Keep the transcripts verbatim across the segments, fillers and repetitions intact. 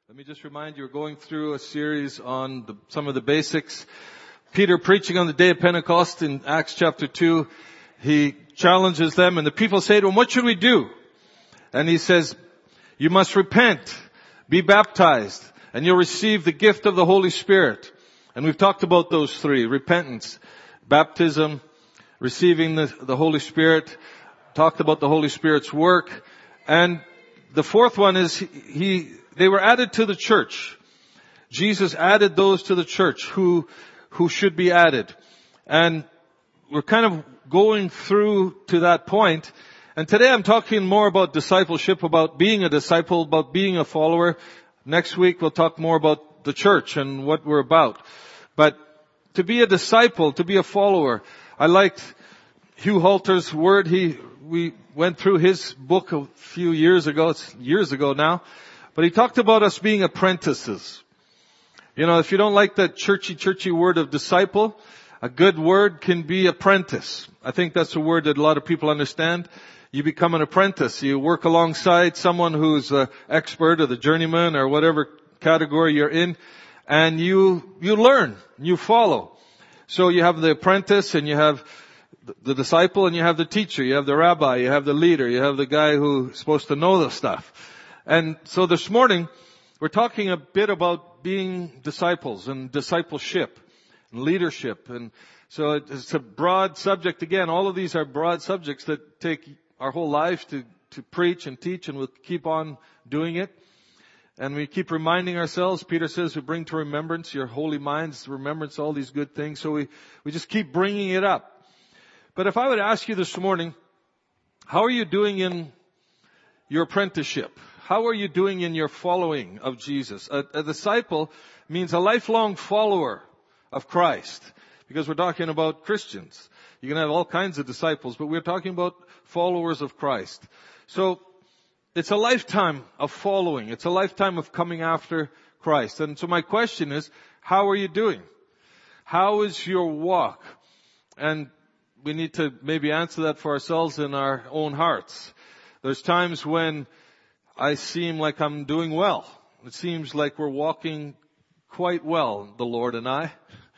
Let me just remind you, we're going through a series on the, some of the basics. Peter preaching on the day of Pentecost in Acts chapter two, he challenges them and the people say to him, what should we do? And he says, you must repent, be baptized, and you'll receive the gift of the Holy Spirit. And we've talked about those three, repentance, baptism, receiving the, the Holy Spirit, talked about the Holy Spirit's work. And the fourth one is he, he they were added to the church. Jesus added those to the church who, who should be added. And we're kind of going through to that point. And today I'm talking more about discipleship, about being a disciple, about being a follower. Next week we'll talk more about the church and what we're about. But to be a disciple, to be a follower, I liked Hugh Halter's word. He, we went through his book a few years ago. It's years ago now. But he talked about us being apprentices. You know, if you don't like that churchy, churchy word of disciple, a good word can be apprentice. I think that's a word that a lot of people understand. You become an apprentice. You work alongside someone who's an expert or the journeyman or whatever category you're in. And you, you learn, you follow. So you have the apprentice and you have the disciple and you have the teacher. You have the rabbi, you have the leader, you have the guy who's supposed to know the stuff. And so this morning, we're talking a bit about being disciples and discipleship and leadership. And so it's a broad subject. Again, all of these are broad subjects that take our whole life to, to preach and teach, and we'll keep on doing it. And we keep reminding ourselves, Peter says, we bring to remembrance your holy minds, remembrance all these good things. So we, we just keep bringing it up. But if I would ask you this morning, how are you doing in your apprenticeship? How are you doing in your following of Jesus? A, a disciple means a lifelong follower of Christ, because we're talking about Christians. You can have all kinds of disciples, but we're talking about followers of Christ. So it's a lifetime of following. It's a lifetime of coming after Christ. And so my question is, how are you doing? How is your walk? And we need to maybe answer that for ourselves in our own hearts. There's times when I seem like I'm doing well. It seems like we're walking quite well, the Lord and I.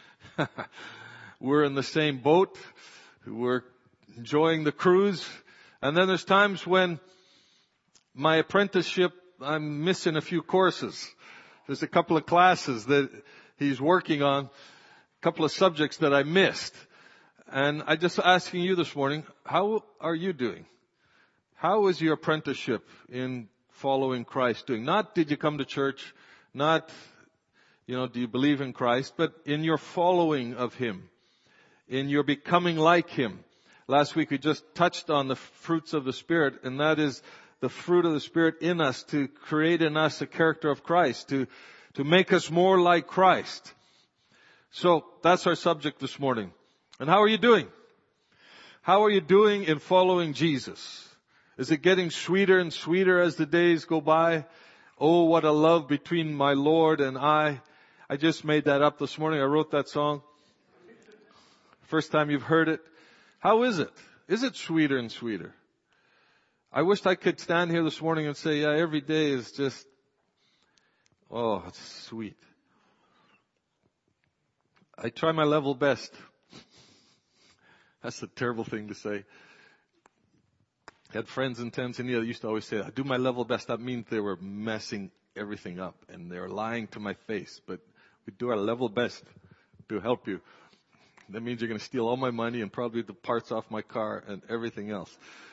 We're in the same boat. We're enjoying the cruise. And then there's times when my apprenticeship, I'm missing a few courses. There's a couple of classes that he's working on, a couple of subjects that I missed. And I'm just asking you this morning, how are you doing? How is your apprenticeship in following Christ doing? Not did you come to church, not, you know, do you believe in Christ, but in your following of Him, in your becoming like Him. Last week we just touched on the fruits of the Spirit, and that is the fruit of the Spirit in us to create in us a character of Christ, to, to make us more like Christ. So that's our subject this morning. And how are you doing? How are you doing in following Jesus? Is it getting sweeter and sweeter as the days go by? Oh, what a love between my Lord and I. I just made that up this morning. I wrote that song. First time you've heard it. How is it? Is it sweeter and sweeter? I wished I could stand here this morning and say, yeah, every day is just, oh, it's sweet. I try my level best. That's a terrible thing to say. I had friends in Tanzania that used to always say, I do my level best. That means they were messing everything up and they were lying to my face. But we do our level best to help you. That means you're going to steal all my money and probably the parts off my car and everything else.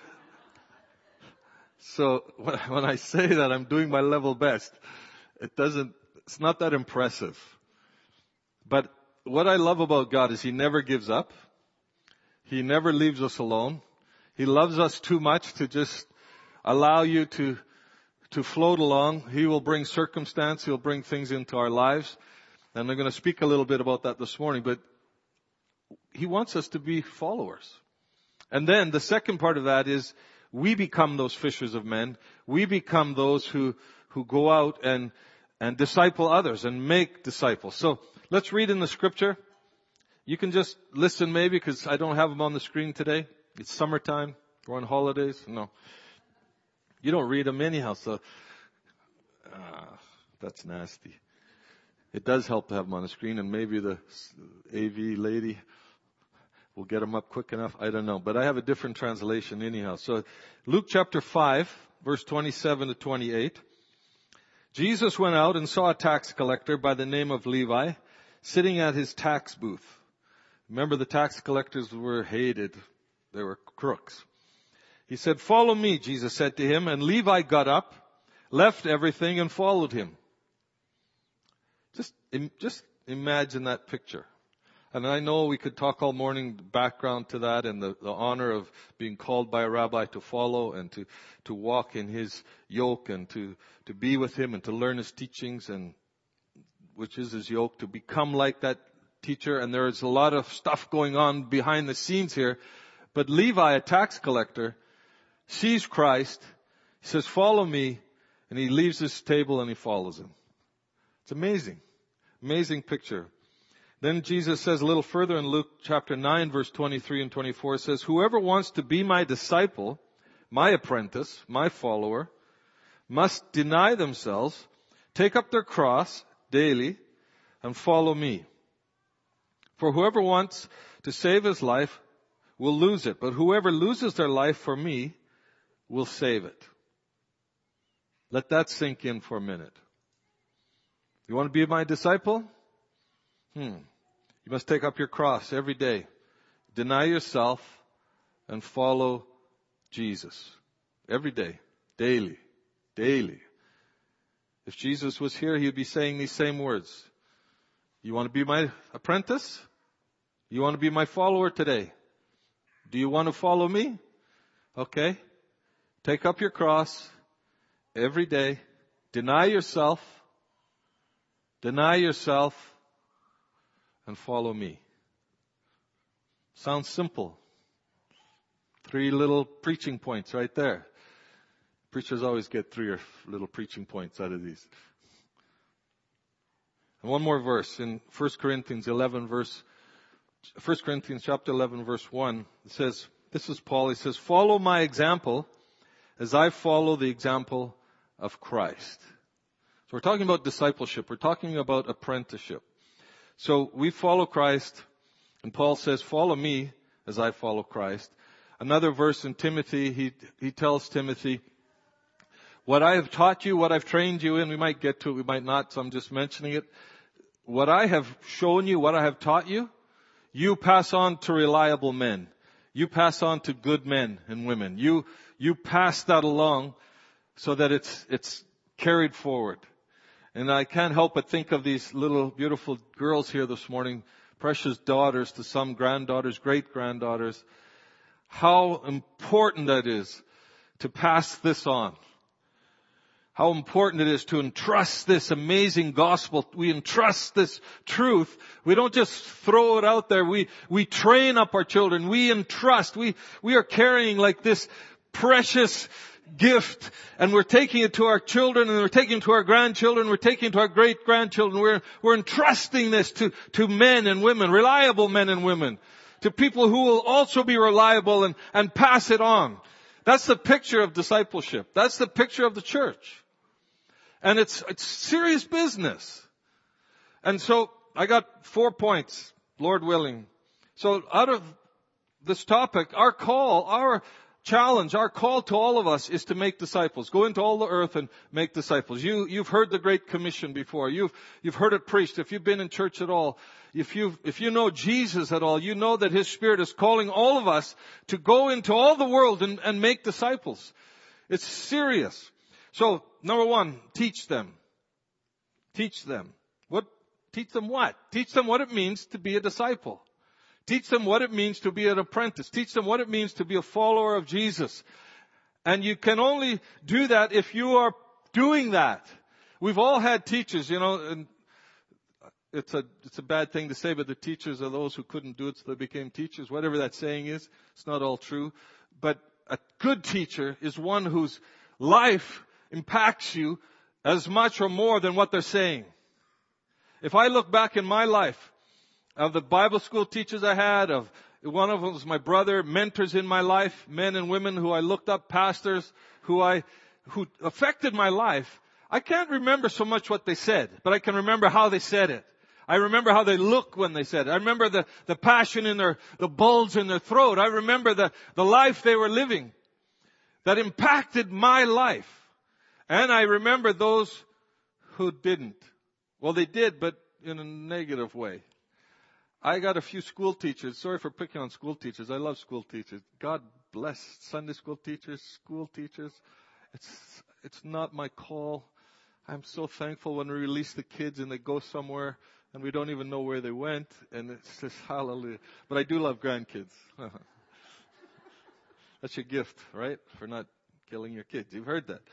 So when I say that I'm doing my level best, it doesn't, it's not that impressive. But what I love about God is He never gives up. He never leaves us alone. He loves us too much to just allow you to, to float along. He will bring circumstance. He'll bring things into our lives. And I'm going to speak a little bit about that this morning, but He wants us to be followers. And then the second part of that is we become those fishers of men. We become those who, who go out and, and disciple others and make disciples. So let's read in the scripture. You can just listen maybe because I don't have them on the screen today. It's summertime. We're on holidays. No. You don't read them anyhow, so uh, That's nasty. It does help to have them on the screen, and maybe the A V lady will get them up quick enough. I don't know. But I have a different translation anyhow. So Luke chapter five, verse twenty-seven to twenty-eight. Jesus went out and saw a tax collector by the name of Levi sitting at his tax booth. Remember, the tax collectors were hated. They were crooks. He said, "Follow me," Jesus said to him. And Levi got up, left everything, and followed him. Just, just imagine that picture. And I know we could talk all morning background to that and the, the honor of being called by a rabbi to follow and to, to walk in his yoke and to, to be with him and to learn his teachings, and which is his yoke, to become like that teacher. And there's a lot of stuff going on behind the scenes here. But Levi, a tax collector, sees Christ. He says, "Follow me." And he leaves his table and he follows him. It's amazing. Amazing picture. Then Jesus says a little further in Luke chapter nine, verse twenty-three and twenty-four, it says, "Whoever wants to be my disciple, my apprentice, my follower, must deny themselves, take up their cross daily, and follow me. For whoever wants to save his life will lose it, but whoever loses their life for me will save it." Let that sink in for a minute. You want to be my disciple? Hmm. You must take up your cross every day. Deny yourself and follow Jesus. Every day. Daily. Daily. If Jesus was here, he would be saying these same words. You want to be my apprentice? You want to be my follower today? Do you want to follow me? Okay. Take up your cross every day. Deny yourself. Deny yourself and follow me. Sounds simple. Three little preaching points right there. Preachers always get three or little preaching points out of these. And one more verse in First Corinthians eleven verse, First Corinthians chapter eleven verse one. It says, this is Paul, he says, "Follow my example as I follow the example of Christ." So we're talking about discipleship. We're talking about apprenticeship. So we follow Christ, and Paul says, "Follow me as I follow Christ." Another verse in Timothy, he, he tells Timothy, "What I have taught you, what I've trained you in," we might get to it, we might not, so I'm just mentioning it. "What I have shown you, what I have taught you, you pass on to reliable men. You pass on to good men and women. You, you pass that along so that it's, it's carried forward." And I can't help but think of these little beautiful girls here this morning, precious daughters to some, granddaughters, great-granddaughters. How important that is to pass this on. How important it is to entrust this amazing gospel. We entrust this truth. We don't just throw it out there. We, we train up our children. We entrust. We, we are carrying like this precious gift, and we're taking it to our children, and we're taking it to our grandchildren, we're taking it to our great-grandchildren. We're, we're entrusting this to, to men and women, reliable men and women, to people who will also be reliable and, and pass it on. That's the picture of discipleship. That's the picture of the church. And it's, it's serious business. And so I got four points, Lord willing. So out of this topic, our call, our challenge, our call to all of us is to make disciples. Go into all the earth and make disciples. You, you've heard the Great Commission before. You've, you've heard it preached. If you've been in church at all, if you, if you know Jesus at all, you know that His Spirit is calling all of us to go into all the world and, and make disciples. It's serious. So, number one, teach them. Teach them. What? Teach them what? Teach them what it means to be a disciple. Teach them what it means to be an apprentice. Teach them what it means to be a follower of Jesus. And you can only do that if you are doing that. We've all had teachers, you know, and it's a, it's a bad thing to say, but the teachers are those who couldn't do it, so they became teachers. Whatever that saying is, it's not all true. But a good teacher is one whose life impacts you as much or more than what they're saying. If I look back in my life, of the Bible school teachers I had, of one of them was my brother, mentors in my life, men and women who I looked up, pastors who I, who affected my life. I can't remember so much what they said, but I can remember how they said it. I remember how they look when they said it. I remember the, the passion in their, the bulge in their throat. I remember the, the life they were living that impacted my life. And I remember those who didn't. Well, they did, but in a negative way. I got a few school teachers. Sorry for picking on school teachers. I love school teachers. God bless Sunday school teachers, school teachers. It's, it's not my call. I'm so thankful when we release the kids and they go somewhere and we don't even know where they went. And it's just hallelujah. But I do love grandkids. That's your gift, right? For not killing your kids. You've heard that.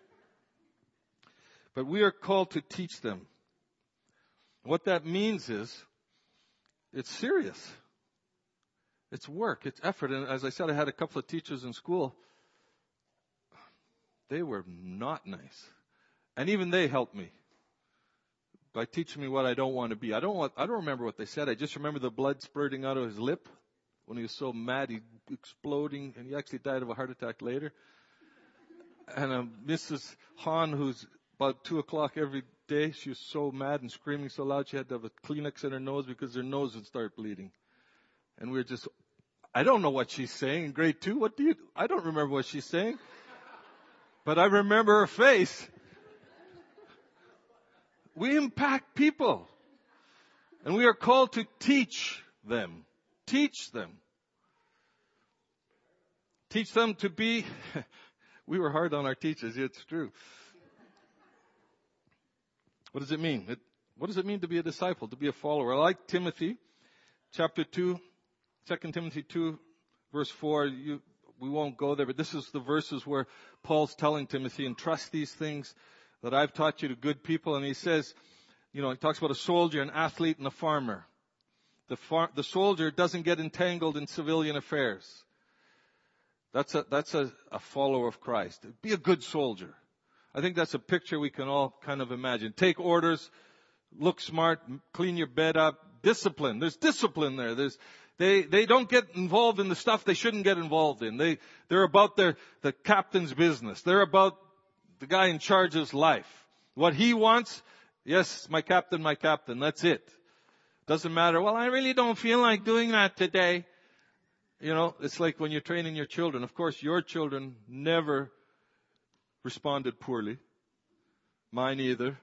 But we are called to teach them. What that means is, it's serious. It's work. It's effort. And as I said, I had a couple of teachers in school. They were not nice. And even they helped me by teaching me what I don't want to be. I don't want, I don't remember what they said. I just remember the blood spurting out of his lip when he was so mad, he exploding, and he actually died of a heart attack later. And um, Missus Hahn, who's about two o'clock every day, she was so mad and screaming so loud she had to have a Kleenex in her nose because her nose would start bleeding. And we were just, I don't know what she's saying in grade two. What do you, I don't remember what she's saying. But I remember her face. We impact people. And we are called to teach them. Teach them. Teach them to be, we were hard on our teachers, it's true. What does it mean? It, what does it mean to be a disciple, to be a follower? I like Timothy, chapter two, Second Timothy two, verse four. You, we won't go there, but this is the verses where Paul's telling Timothy, entrust these things that I've taught you to good people. And he says, you know, he talks about a soldier, an athlete, and a farmer. The, far, the soldier doesn't get entangled in civilian affairs. That's a, that's a, a follower of Christ. Be a good soldier. I think that's a picture we can all kind of imagine. Take orders, look smart, clean your bed up, discipline. There's discipline there. There's, they, they don't get involved in the stuff they shouldn't get involved in. They, they're about their, the captain's business. They're about the guy in charge's life. What he wants, yes, my captain, my captain, that's it. Doesn't matter, well, I really don't feel like doing that today. You know, it's like when you're training your children. Of course, your children never responded poorly. Mine either.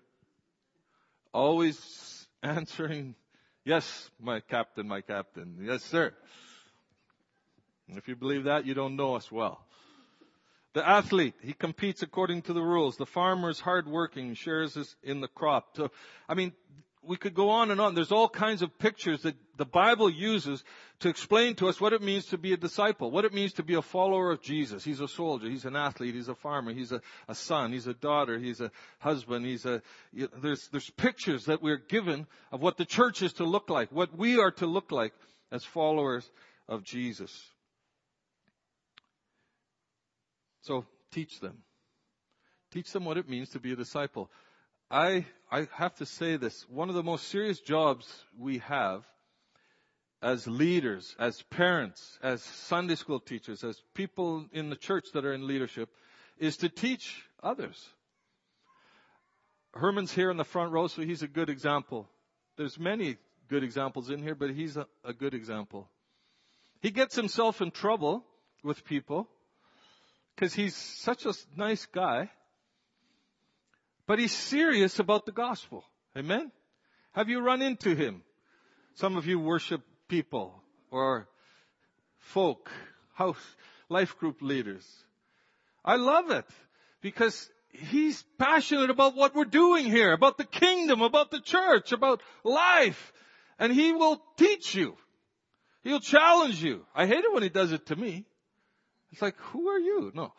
Always answering, yes, my captain, my captain. Yes, sir. If you believe that, you don't know us well. The athlete, he competes according to the rules. The farmer is hardworking, shares his in the crop. So, I mean, we could go on and on. There's all kinds of pictures that the Bible uses to explain to us what it means to be a disciple, what it means to be a follower of Jesus. He's a soldier, he's an athlete, he's a farmer, he's a, a son, he's a daughter, he's a husband, he's a, you know, there's, there's pictures that we're given of what the church is to look like, what we are to look like as followers of Jesus. So teach them. Teach them what it means to be a disciple. I, I have to say this. One of the most serious jobs we have as leaders, as parents, as Sunday school teachers, as people in the church that are in leadership, is to teach others. Herman's here in the front row, so he's a good example. There's many good examples in here, but he's a, a good example. He gets himself in trouble with people because he's such a nice guy. But he's serious about the gospel. Amen? Have you run into him? Some of you worship people or folk, house, life group leaders. I love it because he's passionate about what we're doing here, about the kingdom, about the church, about life. And he will teach you. He'll challenge you. I hate it when he does it to me. It's like, who are you? No.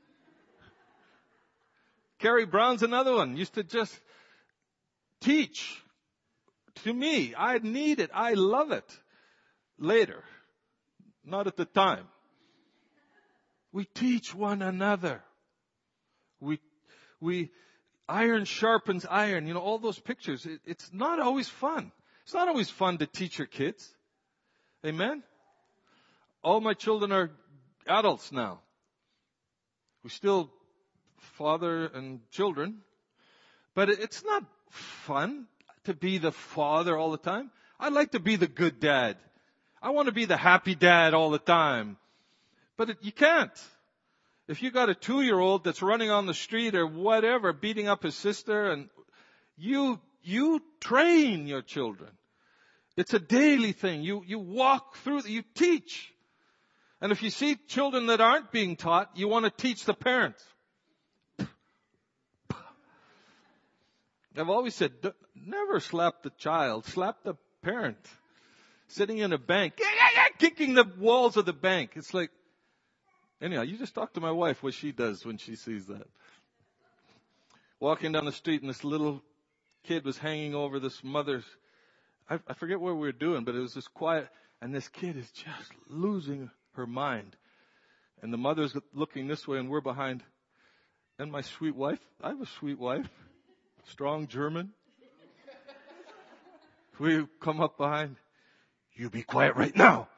Carrie Brown's another one. Used to just teach to me. I need it. I love it. Later. Not at the time. We teach one another. We, we, iron sharpens iron. You know, all those pictures. It, it's not always fun. It's not always fun to teach your kids. Amen? All my children are adults now. We still father and children. But it's not fun to be the father all the time. I like to be the good dad. I want to be the happy dad all the time. But it, you can't. If you got a two-year-old that's running on the street or whatever, beating up his sister, and you, you train your children. It's a daily thing. You, you walk through, you teach. And if you see children that aren't being taught, you want to teach the parents. I've always said, never slap the child, slap the parent. Sitting in a bank, kicking the walls of the bank. It's like, anyhow, you just talk to my wife what she does when she sees that. Walking down the street and this little kid was hanging over this mother's, I, I forget what we were doing, but it was just quiet. And this kid is just losing her mind. And the mother's looking this way and we're behind. And my sweet wife, I have a sweet wife, strong German. We come up behind. You be quiet right now.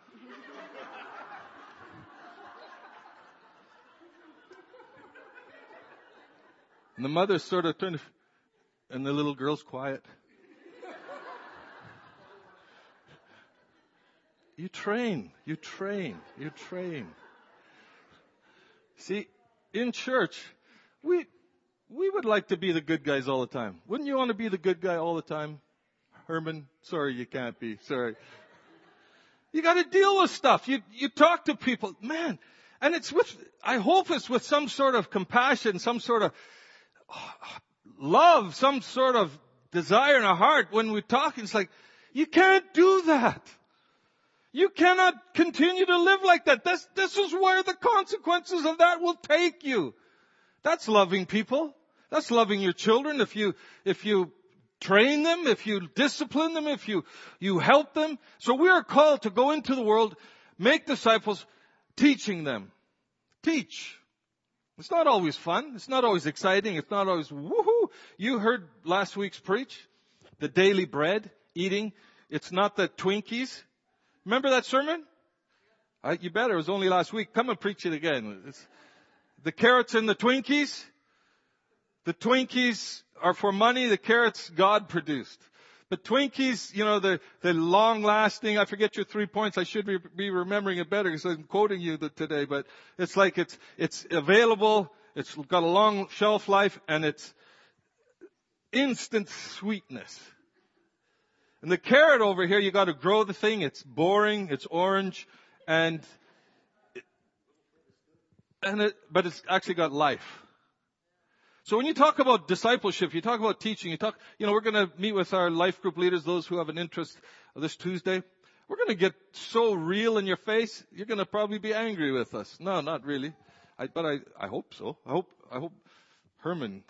And the mother sort of turned, and the little girl's quiet. You train, you train, you train. See, in church, we, we would like to be the good guys all the time. Wouldn't you want to be the good guy all the time? Herman, sorry, you can't be, sorry. You got to deal with stuff. You, you talk to people, man, and it's with, I hope it's with some sort of compassion, some sort of love, some sort of desire in our heart. When we talk, it's like, you can't do that. You cannot continue to live like that. This, this is where the consequences of that will take you. That's loving people. That's loving your children. If you, if you train them, if you discipline them, if you, you help them. So we are called to go into the world, make disciples, teaching them. Teach. It's not always fun. It's not always exciting. It's not always woohoo. You heard last week's preach, the daily bread, eating. It's not the Twinkies. Remember that sermon? I, you better. It was only last week. Come and preach it again. It's the carrots and the Twinkies. The Twinkies are for money. The carrots God produced. But Twinkies, you know, the, the long-lasting, I forget your three points. I should be, be remembering it better because I'm quoting you the, today. But it's like it's, it's available. It's got a long shelf life and it's instant sweetness. And the carrot over here, you got to grow the thing. It's boring. It's orange. And, and it, but it's actually got life. So when you talk about discipleship, you talk about teaching, you talk, you know, we're going to meet with our life group leaders, those who have an interest this Tuesday. We're going to get so real in your face, you're going to probably be angry with us. No, not really. I, but I, I hope so. I hope, I hope Herman,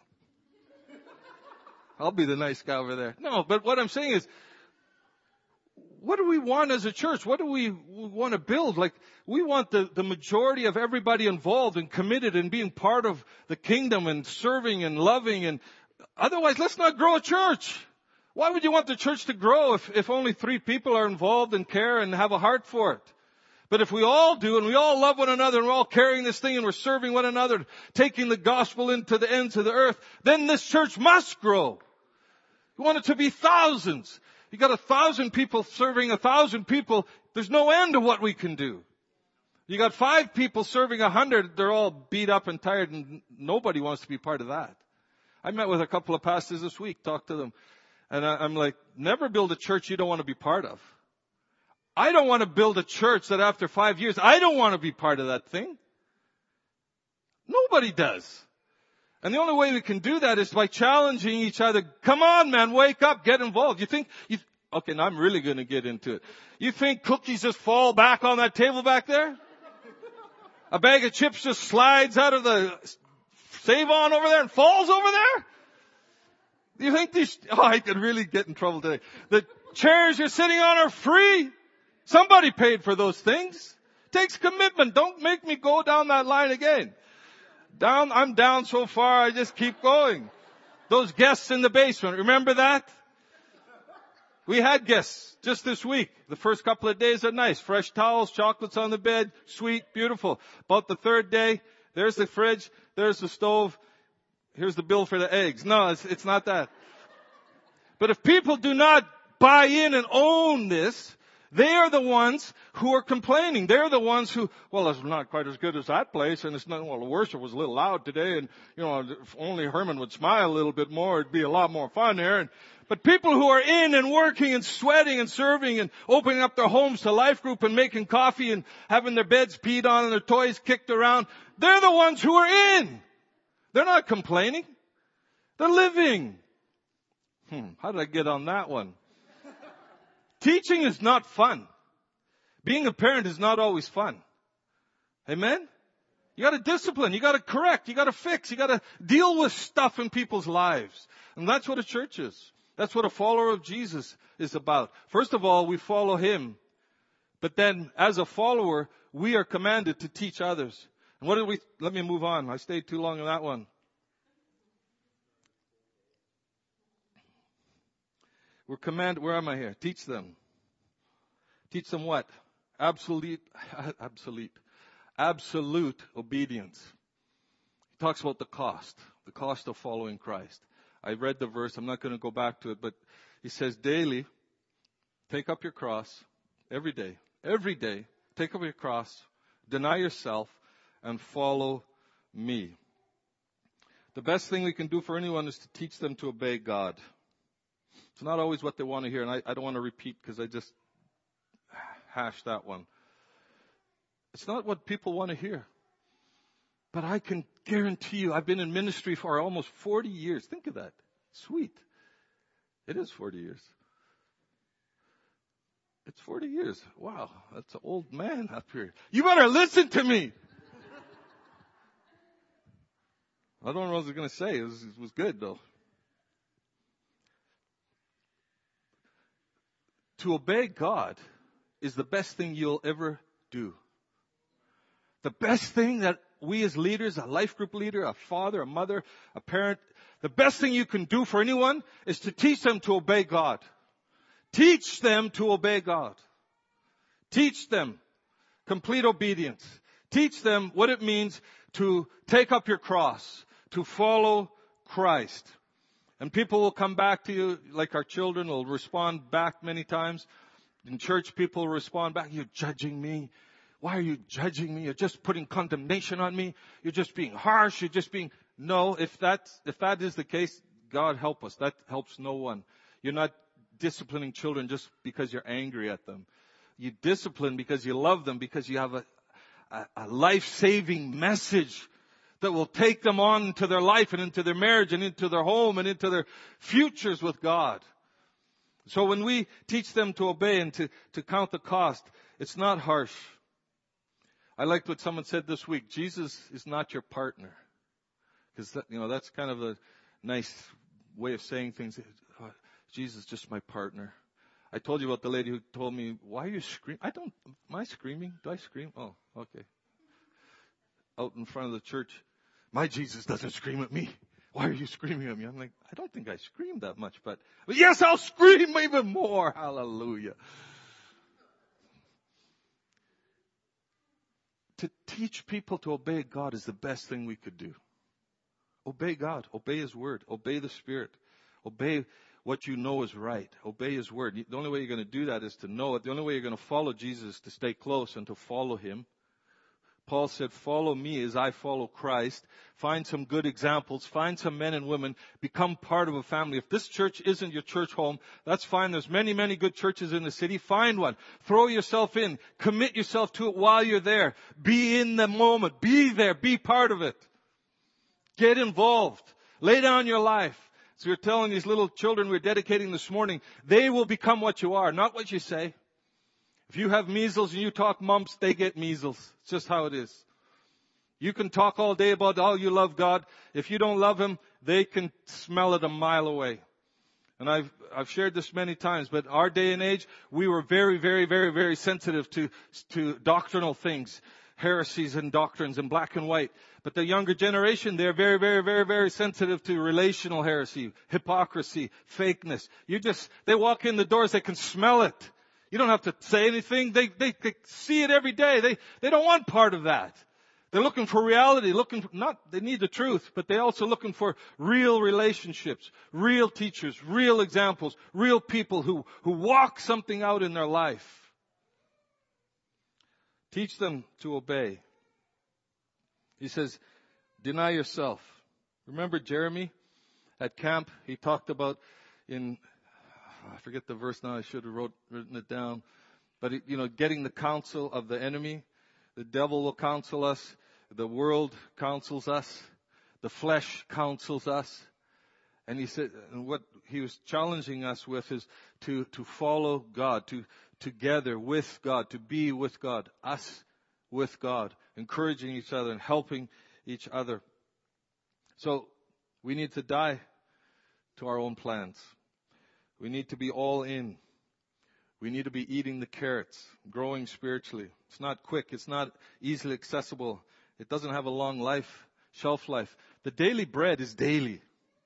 I'll be the nice guy over there. No, but what I'm saying is, what do we want as a church? What do we want to build? Like, we want the, the majority of everybody involved and committed and being part of the kingdom and serving and loving. And otherwise, let's not grow a church. Why would you want the church to grow if, if only three people are involved and care and have a heart for it? But if we all do and we all love one another and we're all carrying this thing and we're serving one another, taking the gospel into the ends of the earth, then this church must grow. We want it to be thousands. You got a thousand people serving a thousand people. There's no end to what we can do. You got five people serving a hundred. They're all beat up and tired and nobody wants to be part of that. I met with a couple of pastors this week, talked to them. And I, I'm like, never build a church you don't want to be part of. I don't want to build a church that after five years, I don't want to be part of that thing. Nobody does. And the only way we can do that is by challenging each other. Come on, man, wake up, get involved. You think, you, okay, now I'm really going to get into it. You think cookies just fall back on that table back there? A bag of chips just slides out of the save-on over there and falls over there? You think these, oh, I could really get in trouble today. The chairs you're sitting on are free. Somebody paid for those things. Takes commitment. Don't make me go down that line again. Down, I'm down so far, I just keep going. Those guests in the basement, remember that? We had guests just this week. The first couple of days are nice. Fresh towels, chocolates on the bed, sweet, beautiful. About the third day, there's the fridge, there's the stove. here's the bill for the eggs. No, it's, it's not that. But if people do not buy in and own this, they are the ones who are complaining. They're the ones who, well, it's not quite as good as that place, and it's not, well, the worship was a little loud today, and, you know, if only Herman would smile a little bit more, it'd be a lot more fun there. And, but people who are in and working and sweating and serving and opening up their homes to life group and making coffee and having their beds peed on and their toys kicked around, they're the ones who are in. They're not complaining. They're living. Hmm, how did I get on that one? Teaching is not fun. Being a parent is not always fun. Amen? You gotta discipline, you gotta correct, you gotta fix, you gotta deal with stuff in people's lives. And that's what a church is. That's what a follower of Jesus is about. First of all, we follow Him. But then, as a follower, we are commanded to teach others. And what did we, let me move on. I stayed too long on that one. We're commanded, where am I here? Teach them. Teach them what? Absolute, absolute, absolute obedience. He talks about the cost, the cost of following Christ. I read the verse, I'm not going to go back to it, but he says daily, take up your cross, every day, every day, take up your cross, deny yourself, and follow me. The best thing we can do for anyone is to teach them to obey God. It's not always what they want to hear, and I, I don't want to repeat because I just hashed that one. It's not what people want to hear. But I can guarantee you, I've been in ministry for almost forty years. Think of that. Sweet. It is forty years. It's forty years. Wow, that's an old man up here. You better listen to me. I don't know what I was going to say. It was, it was good, though. To obey God is the best thing you'll ever do. The best thing that we as leaders, a life group leader, a father, a mother, a parent, the best thing you can do for anyone is to teach them to obey God. Teach them to obey God. Teach them complete obedience. Teach them what it means to take up your cross, to follow Christ. And people will come back to you, like our children will respond back many times. In church, people will respond back, you're judging me. Why are you judging me? You're just putting condemnation on me. You're just being harsh. You're just being... No, if that's, if that is the case, God help us. That helps no one. You're not disciplining children just because you're angry at them. You discipline because you love them, because you have a, a, a life-saving message that will take them on into their life and into their marriage and into their home and into their futures with God. So when we teach them to obey and to, to count the cost, it's not harsh. I liked what someone said this week. Jesus is not your partner. Because, that, you know, that's kind of a nice way of saying things. Oh, Jesus is just my partner. I told you about the lady who told me, why are you screaming? I don't, am I screaming? Do I scream? Oh, okay. Out in front of the church. My Jesus doesn't scream at me. Why are you screaming at me? I'm like, I don't think I screamed that much, but, but yes, I'll scream even more. Hallelujah. To teach people to obey God is the best thing we could do. Obey God. Obey His Word. Obey the Spirit. Obey what you know is right. Obey His Word. The only way you're going to do that is to know it. The only way you're going to follow Jesus is to stay close and to follow Him. Paul said, follow me as I follow Christ. Find some good examples. Find some men and women. Become part of a family. If this church isn't your church home, that's fine. There's many, many good churches in the city. Find one. Throw yourself in. Commit yourself to it while you're there. Be in the moment. Be there. Be part of it. Get involved. Lay down your life. So we're telling these little children we're dedicating this morning, they will become what you are, not what you say. If you have measles and you talk mumps, they get measles. It's just how it is. You can talk all day about how you love God. If you don't love Him, they can smell it a mile away. And I've, I've shared this many times, but our day and age, we were very, very, very, very sensitive to, to doctrinal things, heresies and doctrines in black and white. But the younger generation, they're very, very, very, very sensitive to relational heresy, hypocrisy, fakeness. You just, they walk in the doors, they can smell it. You don't have to say anything. They, they, they see it every day. They, they don't want part of that. They're looking for reality, looking for, not, they need the truth, but they're also looking for real relationships, real teachers, real examples, real people who, who walk something out in their life. Teach them to obey. He says, deny yourself. Remember Jeremy at camp? He talked about in, I forget the verse now, I should have wrote, written it down. But, you know, getting the counsel of the enemy. The devil will counsel us. The world counsels us. The flesh counsels us. And he said, and what he was challenging us with is to, to follow God, to, together with God, to be with God, us with God, encouraging each other and helping each other. So, we need to die to our own plans. We need to be all in. We need to be eating the carrots, growing spiritually. It's not quick. It's not easily accessible. It doesn't have a long life, shelf life. The daily bread is daily.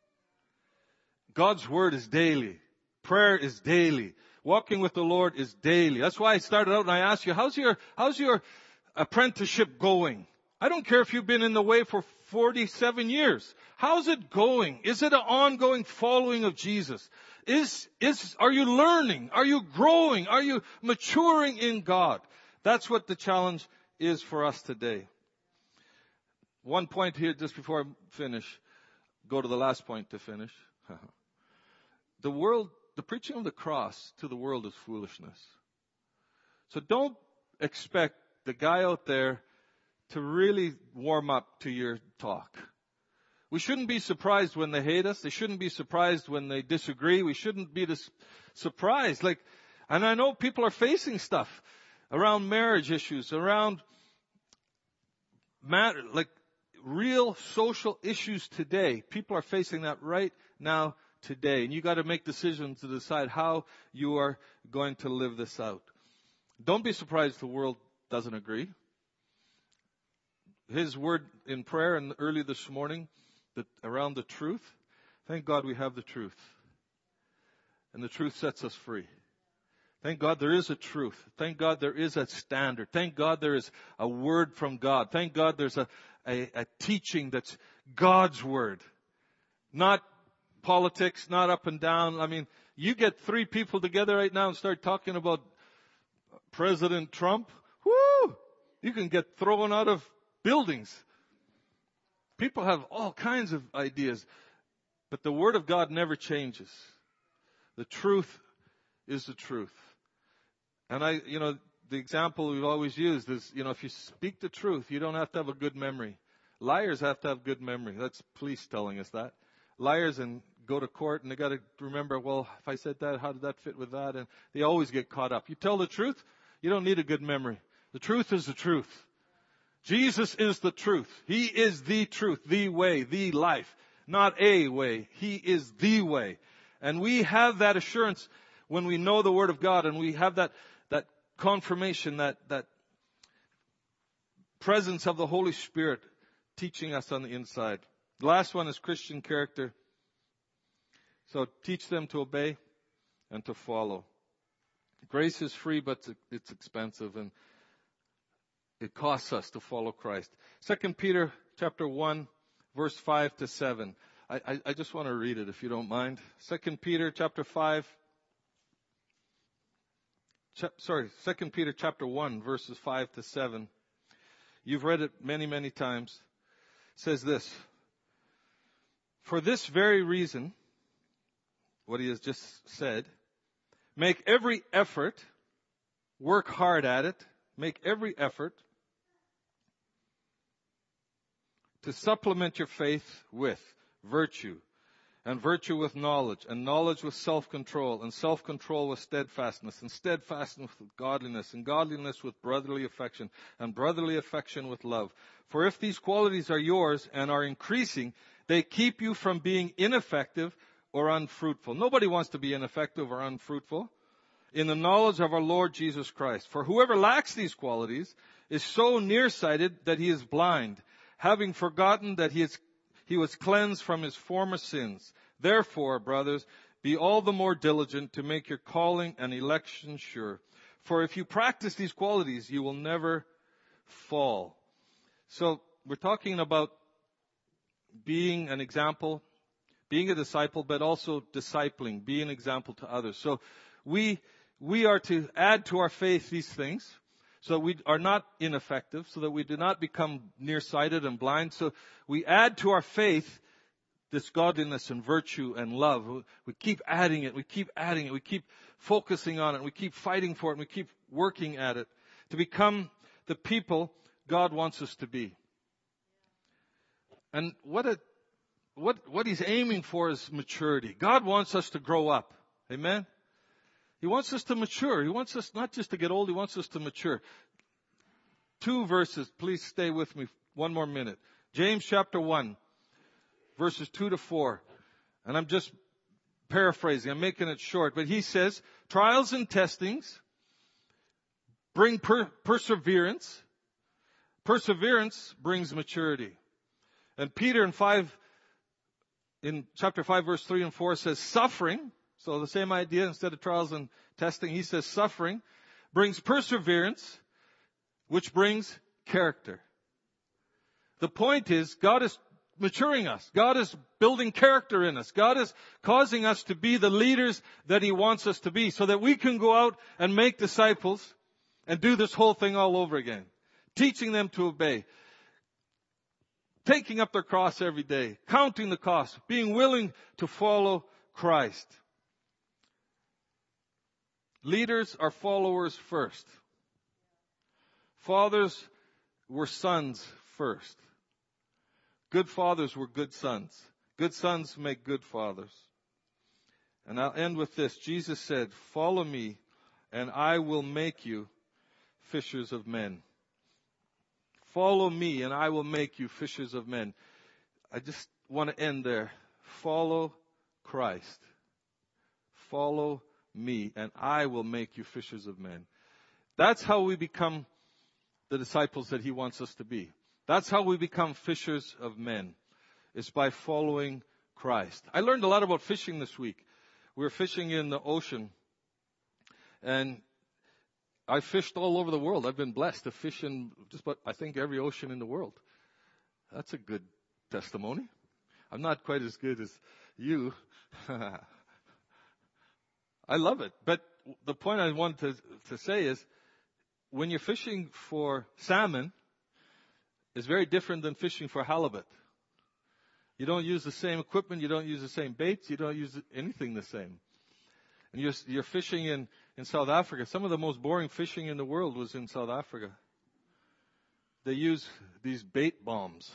God's word is daily. Prayer is daily. Walking with the Lord is daily. That's why I started out and I asked you, how's your, how's your apprenticeship going? I don't care if you've been in the way for forty-seven years. How's it going? Is it an ongoing following of Jesus? Is, is, are you learning? Are you growing? Are you maturing in God? That's what the challenge is for us today. One point here just before I finish. Go to the last point to finish. The world, the preaching of the cross to the world is foolishness. So don't expect the guy out there to really warm up to your talk. We shouldn't be surprised when they hate us. They shouldn't be surprised when they disagree. We shouldn't be dis- surprised. Like, and I know people are facing stuff around marriage issues, around matter, like real social issues today. People are facing that right now today. And you got to make decisions to decide how you are going to live this out. Don't be surprised if the world doesn't agree. His word in prayer and early this morning that around the truth. Thank God we have the truth. And the truth sets us free. Thank God there is a truth. Thank God there is a standard. Thank God there is a word from God. Thank God there's a, a, a teaching that's God's word. Not politics, not up and down. I mean, you get three people together right now and start talking about President Trump. Whoo! You can get thrown out of buildings. People have all kinds of ideas, but the Word of God never changes. The truth is the truth. And I, you know, the example we've always used is, you know, if you speak the truth, you don't have to have a good memory. Liars have to have good memory. That's police telling us that. Liars and go to court and they got to remember, well, if I said that, how did that fit with that? And they always get caught up. You tell the truth, you don't need a good memory. The truth is the truth. Jesus is the truth. He is the truth, the way, the life. Not a way. He is the way. And we have that assurance when we know the Word of God and we have that, that confirmation, that, that presence of the Holy Spirit teaching us on the inside. The last one is Christian character. So teach them to obey and to follow. Grace is free, but it's expensive and it costs us to follow Christ. Second Peter chapter one, verse five to seven. I, I, I just want to read it if you don't mind. Second Peter chapter five. Ch- sorry, Second Peter chapter one, verses five to seven. You've read it many, many times. It says this. For this very reason, what he has just said, make every effort, work hard at it, make every effort to supplement your faith with virtue, and virtue with knowledge, and knowledge with self-control, and self-control with steadfastness, and steadfastness with godliness, and godliness with brotherly affection, and brotherly affection with love. For if these qualities are yours and are increasing, they keep you from being ineffective or unfruitful. Nobody wants to be ineffective or unfruitful in the knowledge of our Lord Jesus Christ. For whoever lacks these qualities is so nearsighted that he is blind, having forgotten that he is, he was cleansed from his former sins. Therefore, brothers, be all the more diligent to make your calling and election sure. For if you practice these qualities, you will never fall. So we're talking about being an example, being a disciple, but also discipling, be an example to others. So we, we are to add to our faith these things so that we are not ineffective, so that we do not become nearsighted and blind. So we add to our faith this godliness and virtue and love. We keep adding it, we keep adding it, we keep focusing on it, we keep fighting for it, and we keep working at it to become the people God wants us to be. And what a, what, what He's aiming for is maturity. God wants us to grow up. Amen? He wants us to mature. He wants us not just to get old, He wants us to mature. Two verses, please stay with me one more minute. James chapter one, verses two to four. And I'm just paraphrasing, I'm making it short. But he says, trials and testings bring per- perseverance. Perseverance brings maturity. And Peter in five, in chapter five, verse three and four says suffering. So the same idea, instead of trials and testing, he says suffering brings perseverance, which brings character. The point is, God is maturing us. God is building character in us. God is causing us to be the leaders that He wants us to be so that we can go out and make disciples and do this whole thing all over again. Teaching them to obey. Taking up their cross every day. Counting the cost. Being willing to follow Christ. Leaders are followers first. Fathers were sons first. Good fathers were good sons. Good sons make good fathers. And I'll end with this. Jesus said, follow me and I will make you fishers of men. Follow me and I will make you fishers of men. I just want to end there. Follow Christ. Follow me and I will make you fishers of men. That's how we become the disciples that He wants us to be. That's how we become fishers of men. It's by following Christ. I learned a lot about fishing this week. We were fishing in the ocean. And I fished all over the world. I've been blessed to fish in just about, I think, every ocean in the world. That's a good testimony. I'm not quite as good as you. I love it. But the point I wanted to, to say is, when you're fishing for salmon, it's very different than fishing for halibut. You don't use the same equipment. You don't use the same baits. You don't use anything the same. And you're, you're fishing in, in South Africa. Some of the most boring fishing in the world was in South Africa. They use these bait bombs.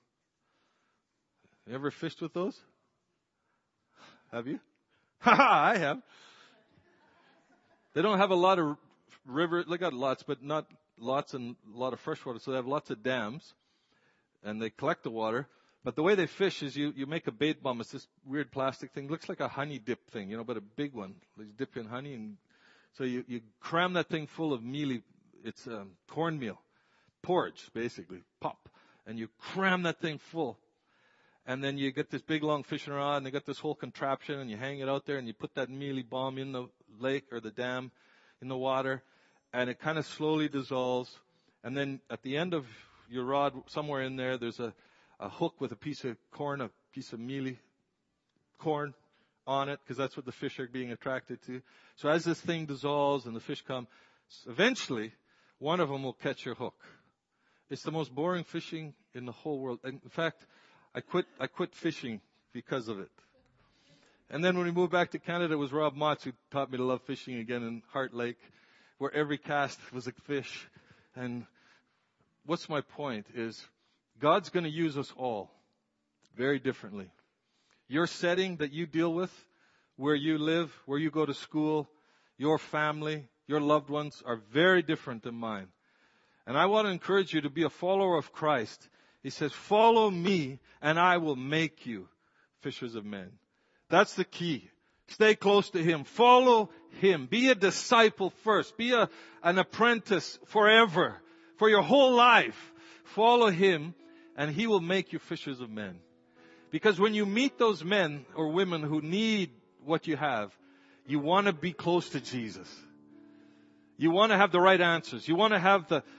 You ever fished with those? Have you? Ha ha, I have. They don't have a lot of river, they got lots, but not lots and a lot of fresh water. So they have lots of dams and they collect the water. But the way they fish is you, you make a bait bomb. It's this weird plastic thing. It looks like a honey dip thing, you know, but a big one. You dip in honey and so you, you cram that thing full of mealy, it's um, cornmeal, porridge basically, pop. And you cram that thing full. And then you get this big long fishing rod and they got this whole contraption and you hang it out there and you put that mealy bomb in the lake or the dam in the water and it kind of slowly dissolves. And then at the end of your rod, somewhere in there, there's a, a hook with a piece of corn, a piece of mealy corn on it because that's what the fish are being attracted to. So as this thing dissolves and the fish come, eventually one of them will catch your hook. It's the most boring fishing in the whole world. In fact, I quit, I quit fishing because of it. And then when we moved back to Canada, it was Rob Motts who taught me to love fishing again in Heart Lake, where every cast was a fish. And what's my point is God's going to use us all very differently. Your setting that you deal with, where you live, where you go to school, your family, your loved ones are very different than mine. And I want to encourage you to be a follower of Christ. He says, follow me and I will make you fishers of men. That's the key. Stay close to Him. Follow Him. Be a disciple first. Be a, an apprentice forever. For your whole life. Follow Him and He will make you fishers of men. Because when you meet those men or women who need what you have, you want to be close to Jesus. You want to have the right answers. You want to have the,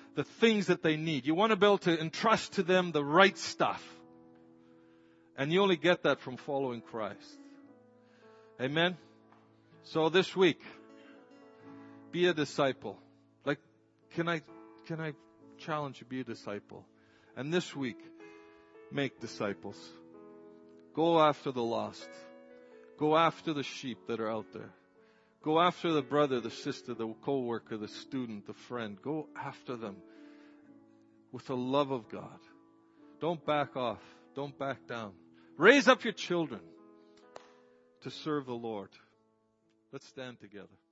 the things that they need. You want to be able to entrust to them the right stuff. And you only get that from following Christ. Amen? So this week, be a disciple. Like, can I, can I challenge you, be a disciple? And this week, make disciples. Go after the lost. Go after the sheep that are out there. Go after the brother, the sister, the co-worker, the student, the friend. Go after them with the love of God. Don't back off. Don't back down. Raise up your children to serve the Lord. Let's stand together.